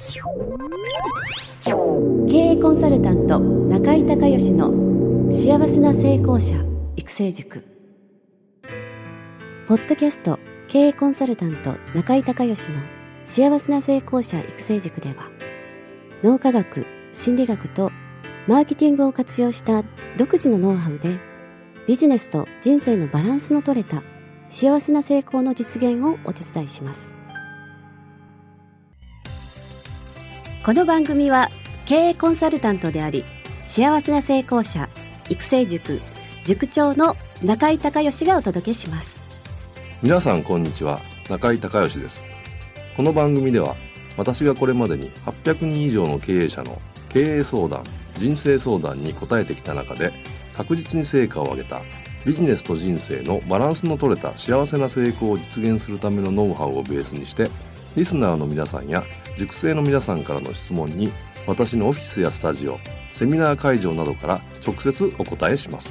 経営コンサルタント中井孝義の幸せな成功者育成塾。ポッドキャスト経営コンサルタント中井孝義の幸せな成功者育成塾では、脳科学、心理学とマーケティングを活用した独自のノウハウで、ビジネスと人生のバランスの取れた幸せな成功の実現をお手伝いします。この番組は経営コンサルタントであり、幸せな成功者育成塾塾長の中井孝義がお届けします。 皆さんこんにちは、中井孝義です。この番組では、私がこれまでに800人以上の経営者の経営相談、人生相談に答えてきた中で、確実に成果を上げたビジネスと人生のバランスの取れた幸せな成功を実現するためのノウハウをベースにして、リスナーの皆さんや塾生の皆さんからの質問に、私のオフィスやスタジオ、セミナー会場などから直接お答えします。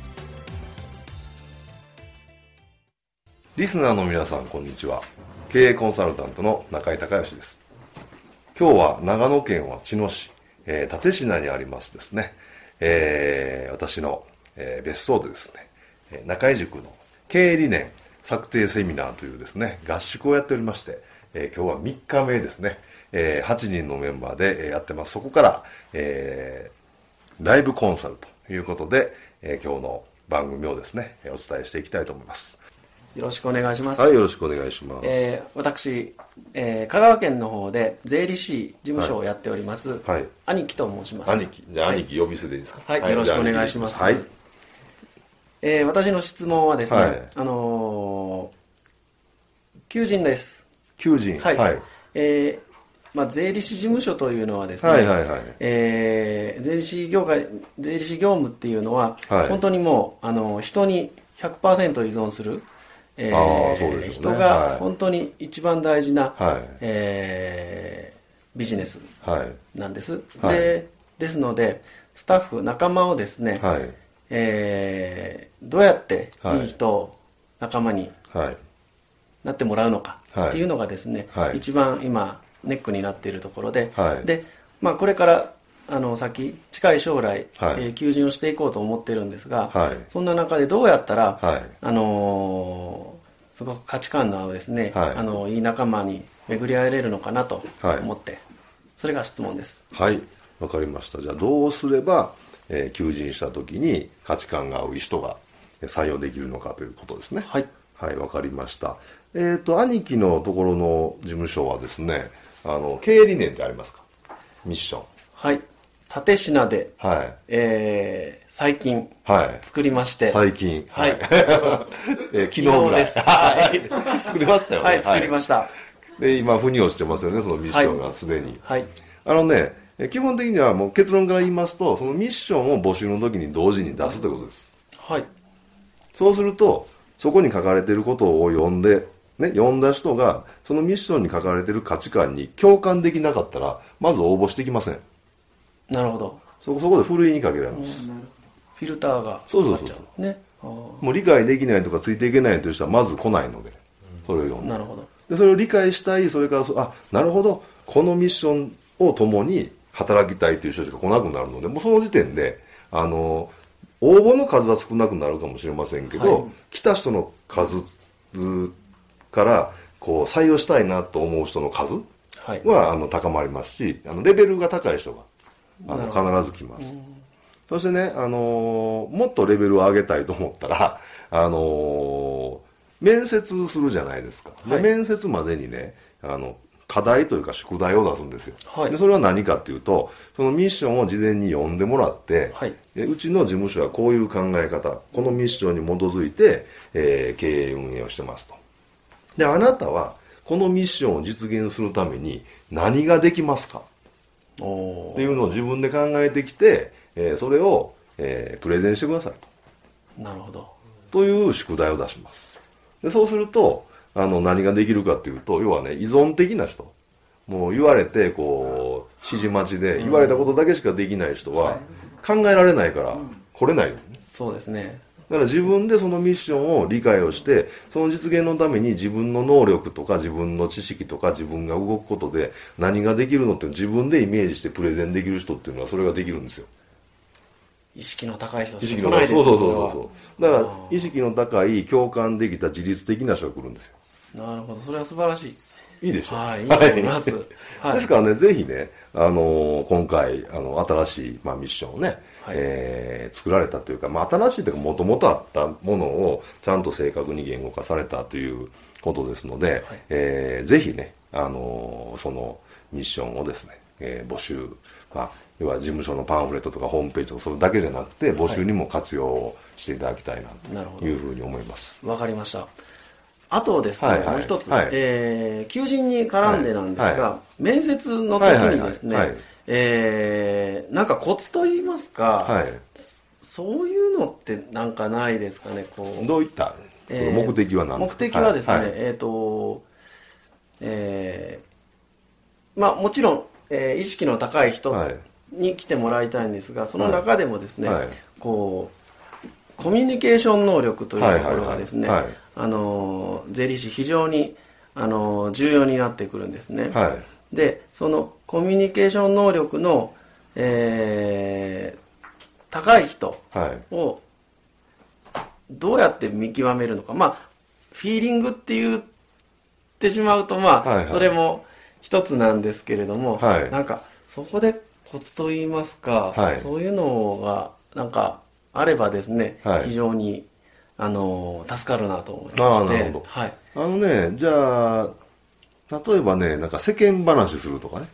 リスナーの皆さんこんにちは、経営コンサルタントの中井孝義です。今日は長野県は茅野市、蓼科にありますですね、私の、別荘でですね、中井塾の経営理念策定セミナーというですね、合宿をやっておりまして、今日は3日目ですね、8人のメンバーでやってます。そこから、ライブコンサルということで、今日の番組をですね、お伝えしていきたいと思います。 よろしくお願いします。 はい、よろしくお願いします。 私、香川県の方で税理士事務所をやっております、 はい、 兄貴と申します。 兄貴、じゃあ、はい、兄貴呼び捨てでいいですか。 はい、はい、よろしくお願いします。 はい、 私の質問はですね、はい、求人です。 求人、 はい、はい、税理士事務所というのはですね、はいはいはい、税理士業務っていうのは、はい、本当にもう人に 100% 依存する、そうですね、人が本当に一番大事な、はい、ビジネスなんです、はい、ですのでスタッフ仲間をですね、はい、どうやっていい人を仲間になってもらうのかっていうのがですね、はい、一番今ネックになっているところで、はい、で、これから先近い将来、はい、求人をしていこうと思ってるんですが、はい、そんな中でどうやったら、はい、すごく価値観の合うですね、はい、いい仲間に巡り合えれるのかなと思って、はい、それが質問です。 はい、わかりました。じゃあどうすれば、求人した時に価値観が合う人が採用できるのかということですね。はい、はい、わかりました。兄貴のところの事務所はですね、経営理念ってありますか？ミッション。はい。 蓼科で、はい、最近、はい、作りまして。 最近。はい。昨日ぐらい。 はい。 作りましたよね。 はい、作りました。 で、今、腑に落ちてますよね、そのミッションがすでに。はい。基本的にはもう結論から言いますと、そのミッションを募集の時に同時に出すということです。はい。そうすると、そこに書かれていることを読んで、読んだ人が、そのミッションに書かれている価値観に共感できなかったら、まず応募してきません。 なるほど。 そこでふるいにかけられます。 フィルターが。 そう。ね。もう理解できないとかついていけないという人はまず来ないので、それを読んで。なるほど。で、それを理解したい、それからなるほど、このミッションを共に働きたいという人しか来なくなるので、もうその時点で、応募の数は少なくなるかもしれませんけど、はい、来た人の数からこう採用したいなと思う人の数は、高まりますし、レベルが高い人が必ず来ます。そしてね、もっとレベルを上げたいと思ったら、面接するじゃないですか。はい、で面接までにね、課題というか宿題を出すんですよ。はい、でそれは何かっていうと、そのミッションを事前に読んでもらって、はい、うちの事務所はこういう考え方、このミッションに基づいて、経営運営をしてますと。で、あなたはこのミッションを実現するために何ができますかっていうのを自分で考えてきて、それを、プレゼンしてくださいと。なるほど。という宿題を出します。でそうすると、何ができるかっていうと、要はね、依存的な人。もう言われて、こう、指示待ちで、言われたことだけしかできない人は、考えられないから来れないよね。 そうですね。 から自分でそのミッションを理解をして、その実現のために自分の能力とか自分の知識とか自分が動くことで何ができるのって自分でイメージしてプレゼンできる人っていうのはそれができるんですよ。 意識の高い人、 意識の高い、そうだから意識の高い共感できた自律的な人が来るんですよ。 なるほど、それは素晴らしい。 いいでしょう。 はい、いいと思います。 はい、ですからね、ぜひね、今回新しい、ミッションをね、はい、作られたというか、新しいというかもともとあったものをちゃんと正確に言語化されたということですので、はい、ぜひね、そのミッションをですね、募集、要は事務所のパンフレットとかホームページとかそれだけじゃなくて募集にも活用していただきたいなというふうに思います。 わかりました。あとですね、もう一つ、求人に絡んでなんですが、面接の時にですね、なんかコツといいますか、そういうのってなんかないですかね。 どういった目的は何ですか？ 目的はですね、もちろん、意識の高い人に来てもらいたいんですが、その中でもですね、コミュニケーション能力というところがですね、税理士非常に重要になってくるんですね。で、そのコミュニケーション能力の、高い人をどうやって見極めるのか。フィーリングって言ってしまうと、それも一つなんですけれども、なんかそこでコツといいますか、そういうのがなんかあればですね、非常に助かるなと思いまして。なるほど。じゃあ例えばね、なんか世間話するとかね。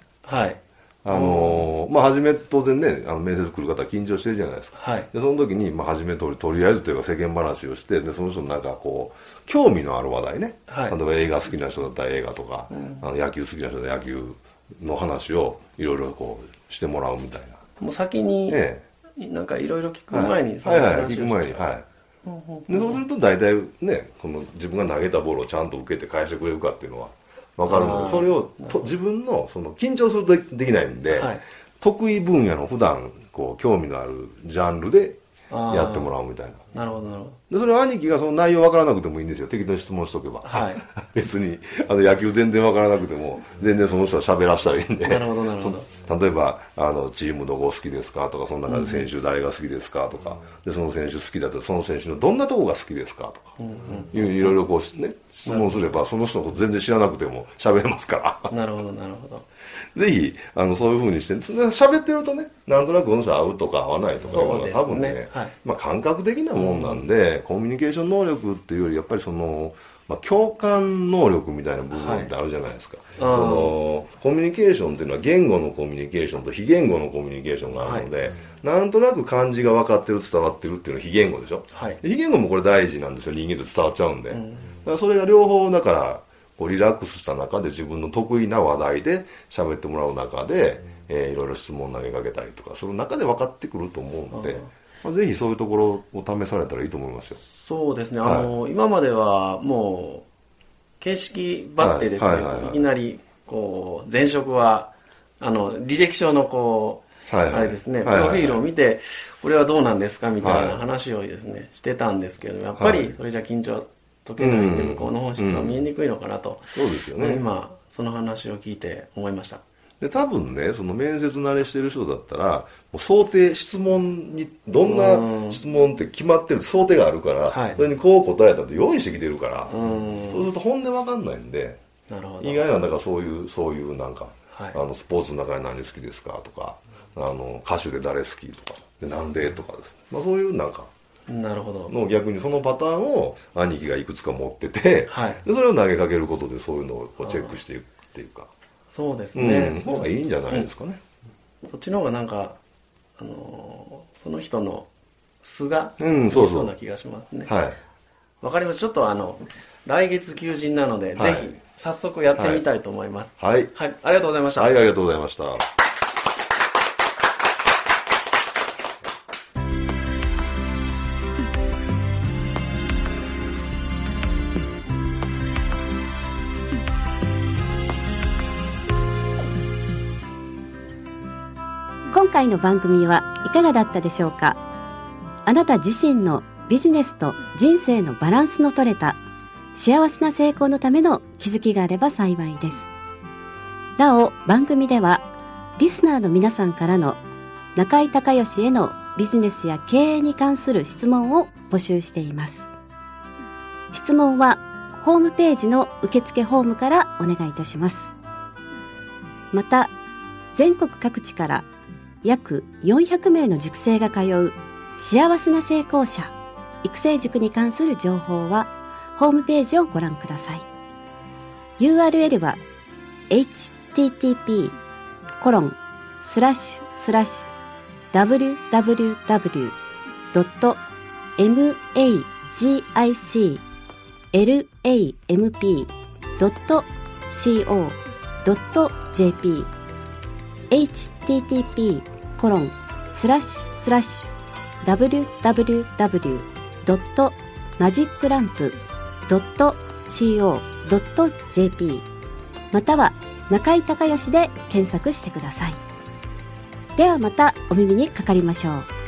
初め当然ね、面接来る方は緊張してるじゃないですか。でその時に初めとりあえずというか世間話をして、でその人のなんか興味のある話題ね。例えば映画好きな人だったら映画とか、野球好きな人だったら野球の話をいろいろしてもらうみたいな。 もう先に、なんかいろいろ聞く前に、 聞く前に、でそうすると大体ね、自分が投げたボールをちゃんと受けて返してくれるかっていうのは分かるので、それを自分の緊張するとできないんで、得意分野の普段興味のあるジャンルでやってもらうみたいな。 なるほどなるほど。 でそれは兄貴がその内容分からなくてもいいんですよ。適当に質問しとけば。別に野球全然分からなくても全然その人は喋らしたらいいんで。 なるほどなるほど。 例えばチームどこ好きですかとか、その中で選手誰が好きですかとか、でその選手好きだったらその選手のどんなとこが好きですかとか、いろいろ質問すればその人のこと全然知らなくても喋れますから。 なるほどなるほど。 ぜひそういう風にして喋ってるとね、なんとなくこの人合うとか合わないとかいうのは多分ね、感覚的なもんなんで、コミュニケーション能力っていうよりやっぱり共感能力みたいな部分ってあるじゃないですか。コミュニケーションっていうのは言語のコミュニケーションと非言語のコミュニケーションがあるので、なんとなく感じが分かってる伝わってるっていうのは非言語でしょ。非言語もこれ大事なんですよ。人間って伝わっちゃうんで、だからそれが両方だからリラックスした中で自分の得意な話題で喋ってもらう中で、いろいろ質問投げかけたりとか、その中で分かってくると思うので、ぜひそういうところを試されたらいいと思いますよ。 そうですね。今まではもう形式ばってですね、いきなり前職は履歴書のあれですね、プロフィールを見てこれはどうなんですかみたいな話をですねしてたんですけど、やっぱりそれじゃ緊張解けないんで、向こうの本質は見えにくいのかなと。 そうですよね。 今その話を聞いて思いました。 で多分ね、その面接慣れしてる人だったらもう想定、質問にどんな質問って決まってる想定があるから、それにこう答えたって用意してきてるから、そうすると本音わかんないんで、意外なだからそういうなんか、スポーツの中で何好きですかとか、歌手で誰好きとかでなんでとかですね、そういうなんかなるほどの逆にそのパターンを兄貴がいくつか持ってて、でそれを投げかけることでそういうのをチェックしていくっていうか。 そうですね。 方がいいんじゃないですかね。 そっちの方がなんかその人の素がそうな気がしますね。わかりました。ちょっと来月求人なので、ぜひ早速やってみたいと思います。ありがとうございました。 ありがとうございました。 今回の番組はいかがだったでしょうか。あなた自身のビジネスと人生のバランスの取れた幸せな成功のための気づきがあれば幸いです。なお、番組ではリスナーの皆さんからの中井孝義へのビジネスや経営に関する質問を募集しています。質問はホームページの受付フォームからお願いいたします。また、全国各地から約400名の塾生が通う幸せな成功者育成塾に関する情報はホームページをご覧ください。 URL は http://www.magiclamp.co.jp http://www.magiclamp.co.jp または中井孝義で検索してください。ではまたお耳にかかりましょう。